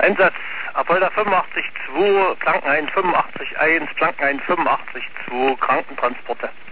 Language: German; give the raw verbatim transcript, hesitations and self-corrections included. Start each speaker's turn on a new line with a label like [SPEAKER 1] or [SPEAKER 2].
[SPEAKER 1] Einsatz Apolda fünfundachtzig zwei, Planken eins fünfundachtzig eins, Planken eins fünfundachtzig zwei, Krankentransporte.